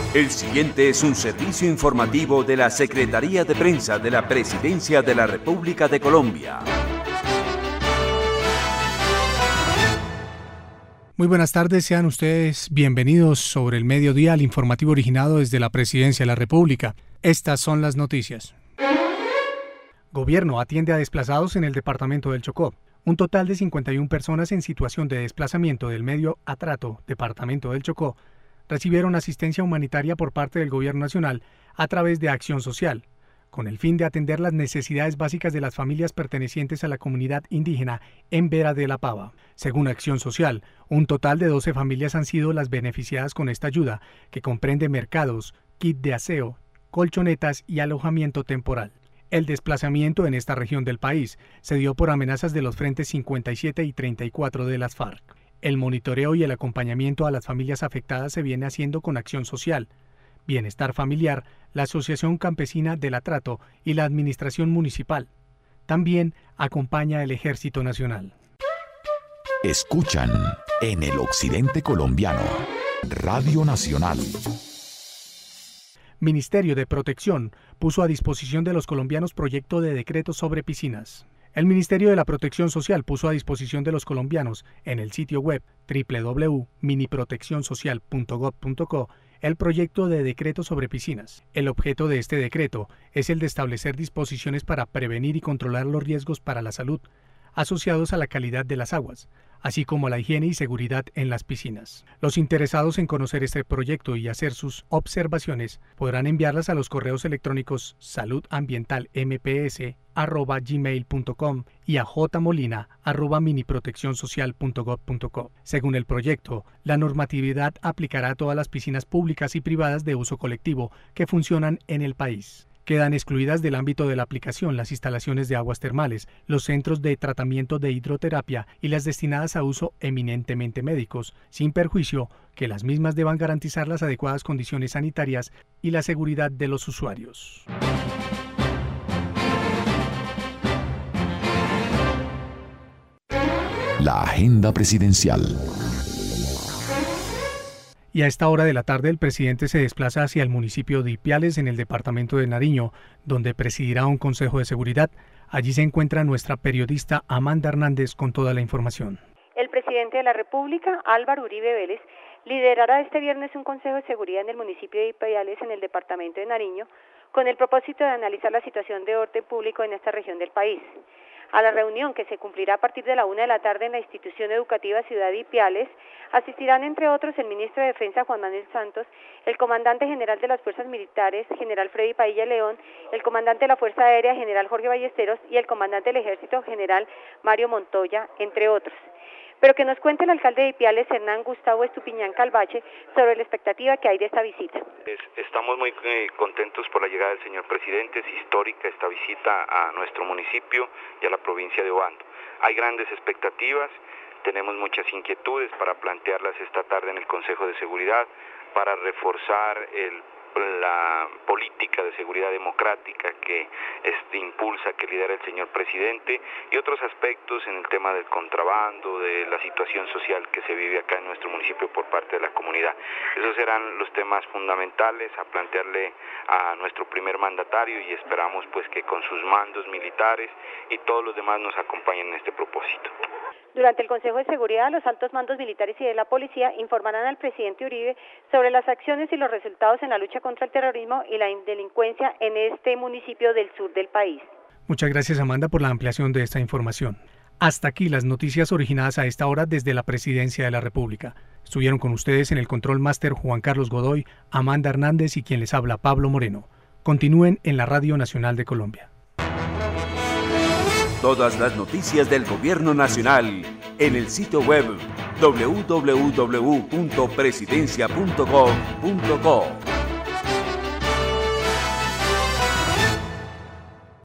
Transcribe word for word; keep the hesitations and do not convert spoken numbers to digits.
El siguiente es un servicio informativo de la Secretaría de Prensa de la Presidencia de la República de Colombia. Muy buenas tardes, sean ustedes bienvenidos sobre el mediodía al informativo originado desde la Presidencia de la República. Estas son las noticias. Gobierno atiende a desplazados en el departamento del Chocó. Un total de cincuenta y una personas en situación de desplazamiento del medio Atrato, departamento del Chocó, recibieron asistencia humanitaria por parte del Gobierno Nacional a través de Acción Social, con el fin de atender las necesidades básicas de las familias pertenecientes a la comunidad indígena en Vera de la Pava. Según Acción Social, un total de doce familias han sido las beneficiadas con esta ayuda, que comprende mercados, kit de aseo, colchonetas y alojamiento temporal. El desplazamiento en esta región del país se dio por amenazas de los frentes cincuenta y siete y treinta y cuatro de las FARC. El monitoreo y el acompañamiento a las familias afectadas se viene haciendo con Acción Social, Bienestar Familiar, la Asociación Campesina del Atrato y la Administración Municipal. También acompaña el Ejército Nacional. Escuchan en el occidente colombiano, Radio Nacional. Ministerio de Protección puso a disposición de los colombianos proyecto de decreto sobre piscinas. El Ministerio de la Protección Social puso a disposición de los colombianos en el sitio web doble u doble u doble u punto mini protección social punto gob punto co el proyecto de decreto sobre piscinas. El objeto de este decreto es el de establecer disposiciones para prevenir y controlar los riesgos para la salud asociados a la calidad de las aguas, así como la higiene y seguridad en las piscinas. Los interesados en conocer este proyecto y hacer sus observaciones podrán enviarlas a los correos electrónicos saludambientalmps arroba gmail punto com y a jmolina arroba mini protección social punto gob punto co. Según el proyecto, la normatividad aplicará a todas las piscinas públicas y privadas de uso colectivo que funcionan en el país. Quedan excluidas del ámbito de la aplicación las instalaciones de aguas termales, los centros de tratamiento de hidroterapia y las destinadas a uso eminentemente médicos, sin perjuicio que las mismas deban garantizar las adecuadas condiciones sanitarias y la seguridad de los usuarios. La agenda presidencial. Y a esta hora de la tarde el presidente se desplaza hacia el municipio de Ipiales, en el departamento de Nariño, donde presidirá un consejo de seguridad. Allí se encuentra nuestra periodista Amanda Hernández con toda la información. El presidente de la República, Álvaro Uribe Vélez, liderará este viernes un consejo de seguridad en el municipio de Ipiales, en el departamento de Nariño, con el propósito de analizar la situación de orden público en esta región del país. A la reunión, que se cumplirá a partir de la una de la tarde en la institución educativa Ciudad de Ipiales, asistirán entre otros el ministro de Defensa Juan Manuel Santos, el comandante general de las Fuerzas Militares, general Freddy Padilla León, el comandante de la Fuerza Aérea, general Jorge Ballesteros, y el comandante del Ejército, general Mario Montoya, entre otros. Pero que nos cuente el alcalde de Ipiales, Hernán Gustavo Estupiñán Calvache, sobre la expectativa que hay de esta visita. Estamos muy eh, contentos por la llegada del señor presidente. Es histórica esta visita a nuestro municipio y a la provincia de Obando. Hay grandes expectativas, tenemos muchas inquietudes para plantearlas esta tarde en el Consejo de Seguridad, para reforzar el la política de seguridad democrática que este, impulsa, que lidera el señor presidente, y otros aspectos en el tema del contrabando, de la situación social que se vive acá en nuestro municipio por parte de la comunidad. Esos serán los temas fundamentales a plantearle a nuestro primer mandatario, y esperamos pues que con sus mandos militares y todos los demás nos acompañen en este propósito. Durante el Consejo de Seguridad, los altos mandos militares y de la policía informarán al presidente Uribe sobre las acciones y los resultados en la lucha contra el terrorismo y la delincuencia en este municipio del sur del país. Muchas gracias, Amanda, por la ampliación de esta información. Hasta aquí las noticias originadas a esta hora desde la Presidencia de la República. Estuvieron con ustedes en el Control Máster Juan Carlos Godoy, Amanda Hernández y quien les habla, Pablo Moreno. Continúen en la Radio Nacional de Colombia. Todas las noticias del Gobierno Nacional en el sitio web doble u doble u doble u punto presidencia punto gob punto co.